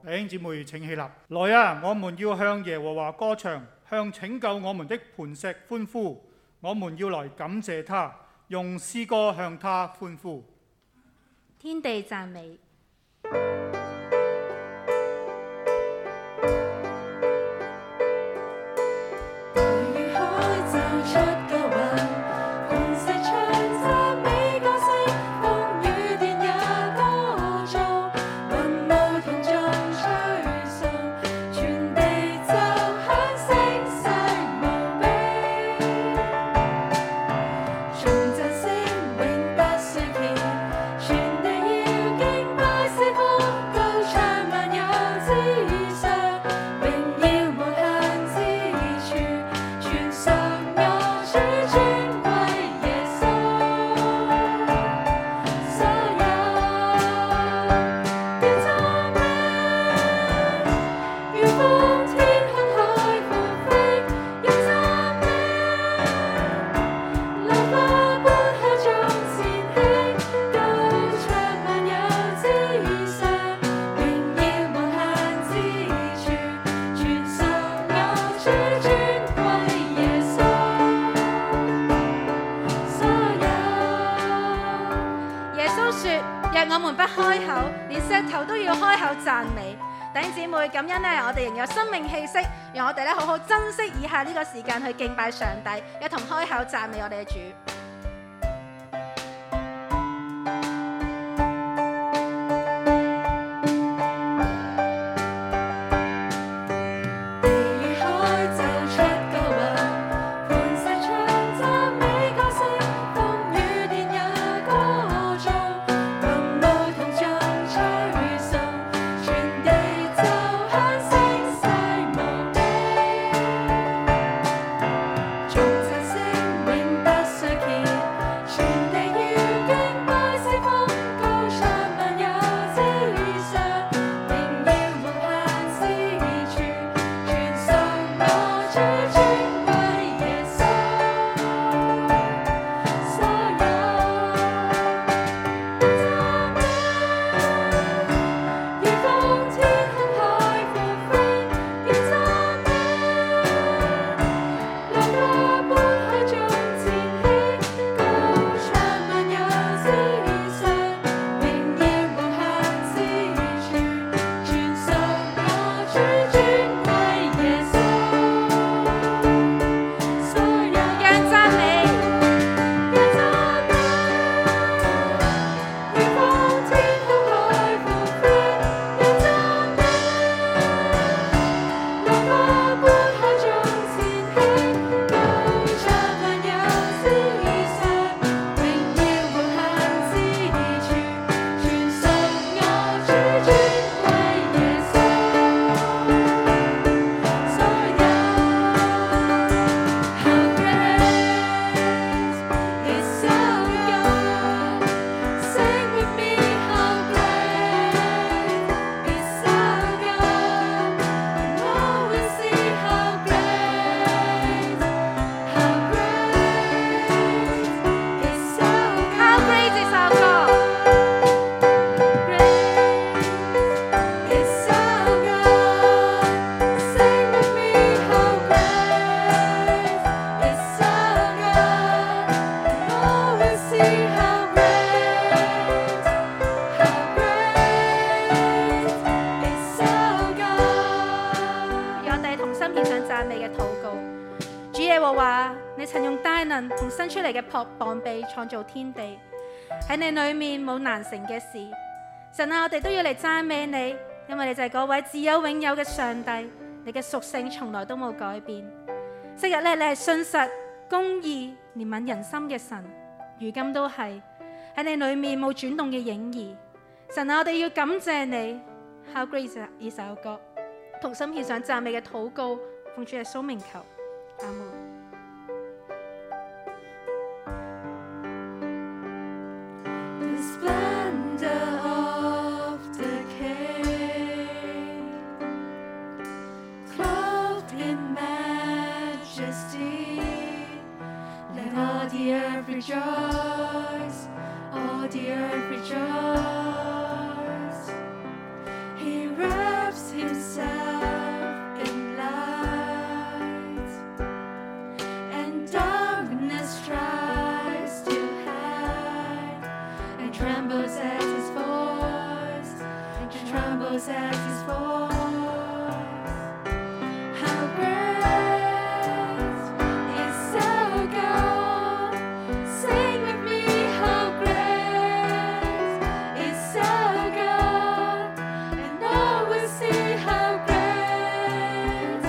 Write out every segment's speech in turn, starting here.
弟兄姊妹請起立，來啊！我們要向耶和華歌唱，向拯救我們的磐石歡呼。我們要來感謝他，用詩歌向他歡呼。 天地讚美。我們不開口，連石頭都要開口讚美。弟兄姊妹，感恩呢，我哋仍有生命氣息，讓我哋咧好好珍惜以下呢個時間去敬拜上帝，一同開口讚美我哋嘅主。膀臂創造天地，喺你裏面冇難成嘅事。神啊，我哋都要嚟讚美你，因為你就係嗰位自有永有嘅上帝，你嘅屬性從來都冇改變。昔日咧，你係信實、公義、憐憫人心嘅神，如今都係。喺你裏面冇轉動嘅影兒。神啊，我哋要感謝你。How great 呢首歌，同心獻上讚美嘅禱告，奉主耶穌名求，阿門。 Rejoice, all the earth rejoice. He wraps himself in light, and darkness tries to hide, and trembles at his voice, and trembles at his voice. How great is our God! Sing with me, how great is our God! And all will see how great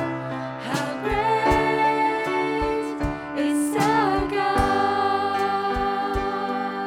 is our God.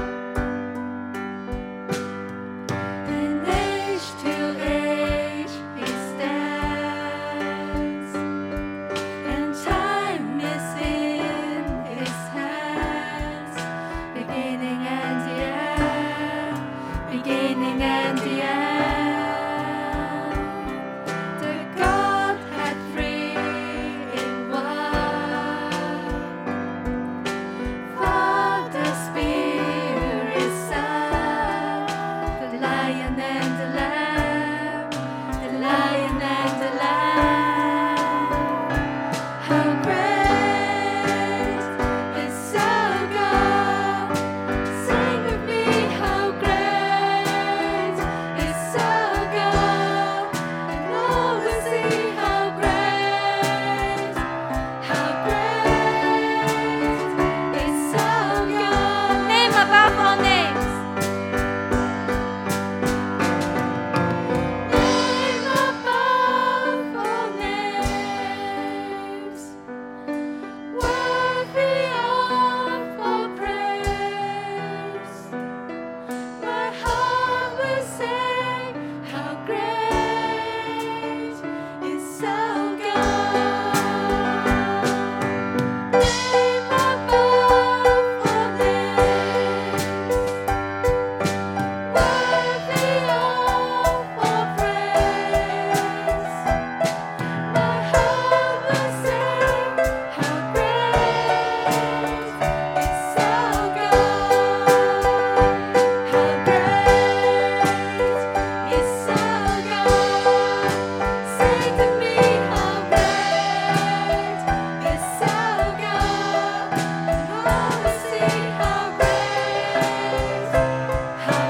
And age to age he stands, and time is in his hands, beginning and the end, beginning and the end. The Godhead three in one, Father, Spirit, Son, the Lion and the Lamb, the Lion and the Lamb. How great is our God! Sing with me, how great is our God! And all will see how great is our God. Name above all names. Name above all names. Worthy of all praise. My heart will sing, how great is our God. Name above all names. Worthy of all praise. My heart will sing, how great is our God. How great is our God. Sing with me, how great is our God. And all will see how great is our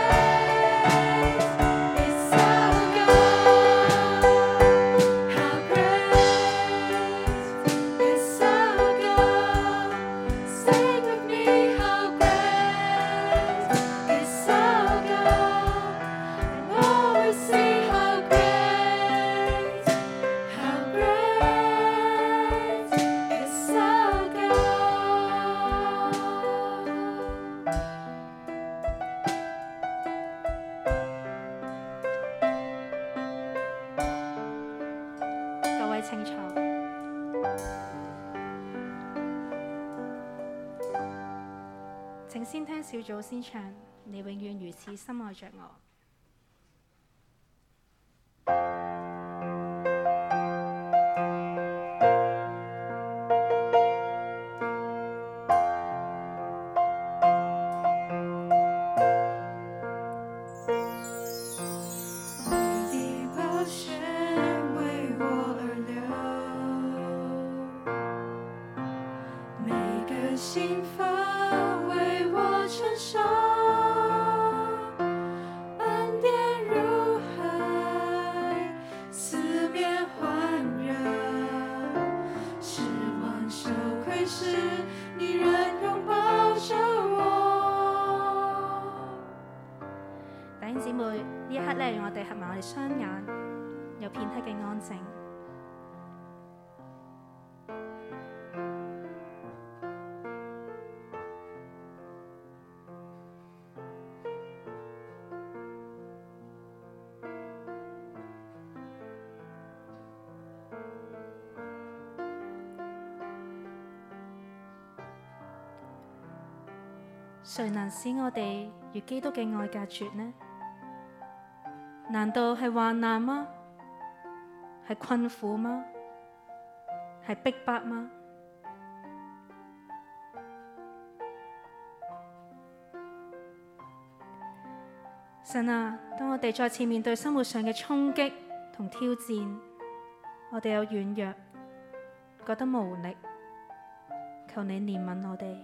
God. How great is our God. Sing with me, how great is our God. And all will see how great is our God。各位請坐。請先聽小組先唱《你永遠如此深愛着我》。你的宝血为我而流，每个心房为我承受，恩典如海，四面环绕，失望羞愧时，你仍拥抱着我。弟兄姊妹，呢一刻咧，讓我哋合埋我哋雙眼，有片刻嘅安靜。誰能使我哋與基督嘅愛隔絕呢？難道係患難嗎？係困苦嗎？係逼迫嗎？神啊，當我哋再次面對生活上嘅衝擊、 同挑戰，我哋有軟弱，覺得無力，求你憐憫我哋。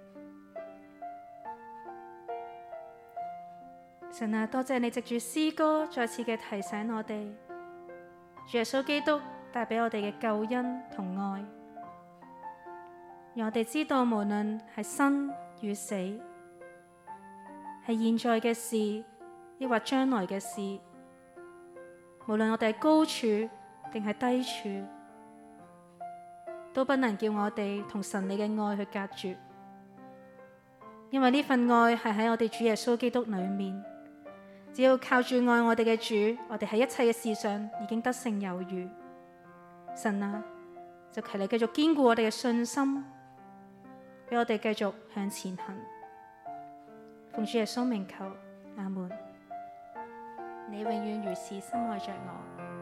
神啊，多謝你藉住詩歌再次嘅提醒我哋，主耶穌基督帶俾我哋嘅救恩同愛，讓我哋知道無論係生與死，係現在嘅事，抑或將來嘅事，無論我哋係高處定係低處，都不能叫我哋同神你嘅愛去隔絕，因為呢份愛係喺我哋主耶穌基督裏面。只要靠住愛我哋嘅主，我哋喺一切嘅事上已經得勝有餘。神啊，就求你繼續堅固我哋嘅信心，俾我哋繼續向前行。奉主耶穌名求，阿門。你永遠如此深愛着我。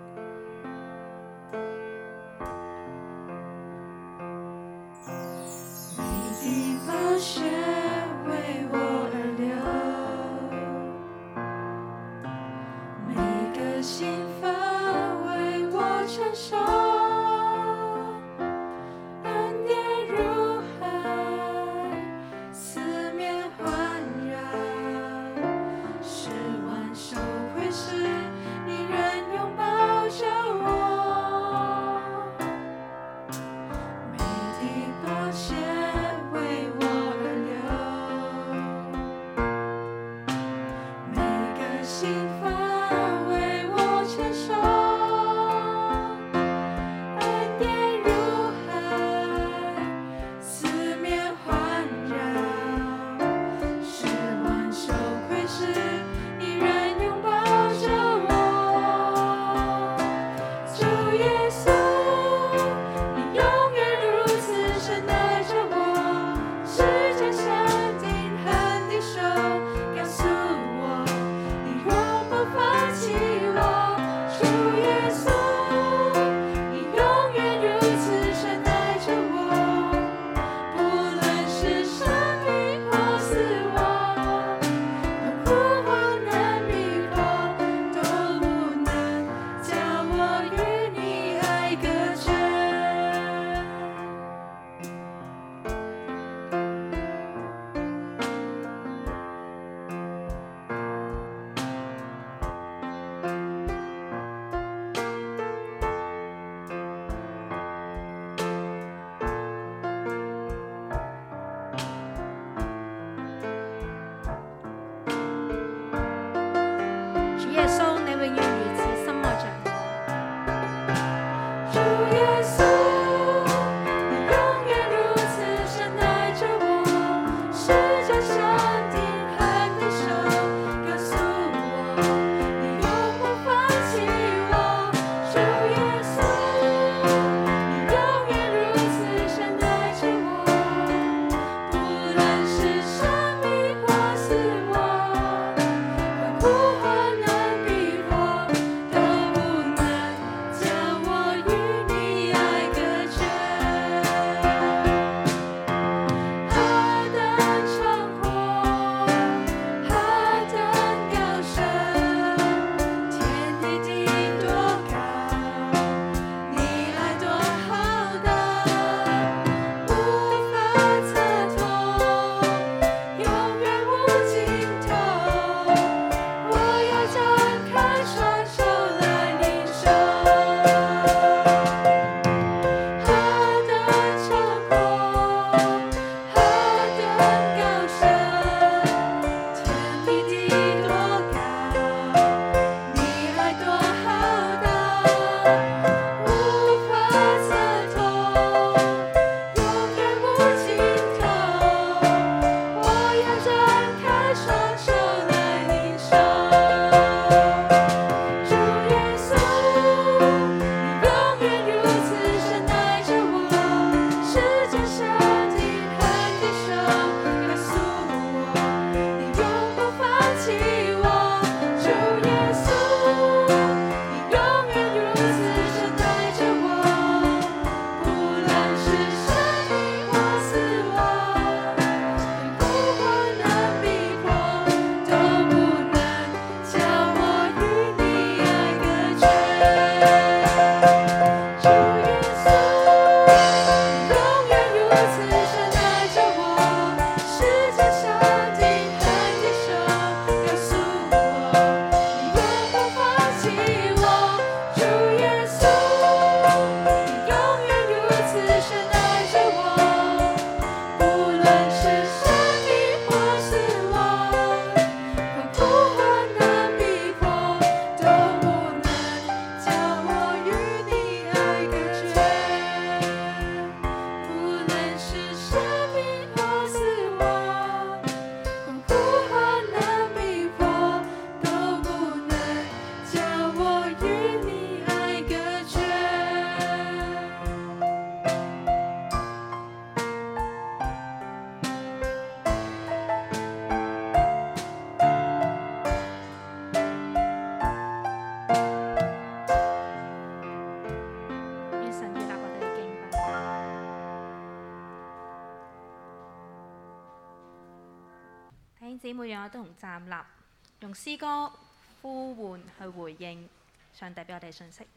你的寶血為我而流，每個心房為我承受，恩典如海，四面環繞，使萬受窺視，你仍擁抱着我，你的寶血為我而流，每個心房為我承受， 姊妹讓我哋同站立，用詩歌呼喚去回應上帝俾我哋嘅信息。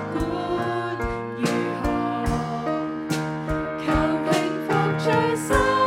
最深。